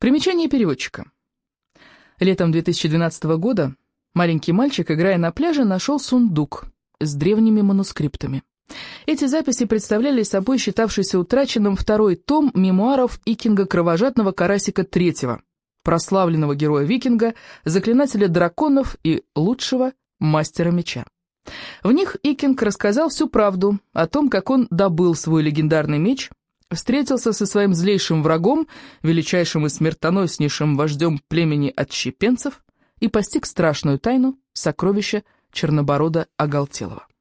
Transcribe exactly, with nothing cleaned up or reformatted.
Примечание переводчика. Летом две тысячи двенадцатого года маленький мальчик, играя на пляже, нашел сундук с древними манускриптами. Эти записи представляли собой считавшийся утраченным второй том мемуаров Икинга Кровожадного Карасика третьего, прославленного героя-викинга, заклинателя драконов и лучшего мастера меча. В них Икинг рассказал всю правду о том, как он добыл свой легендарный меч, встретился со своим злейшим врагом, величайшим и смертоноснейшим вождем племени отщепенцев, и постиг страшную тайну сокровища Черноборода Оголтелого.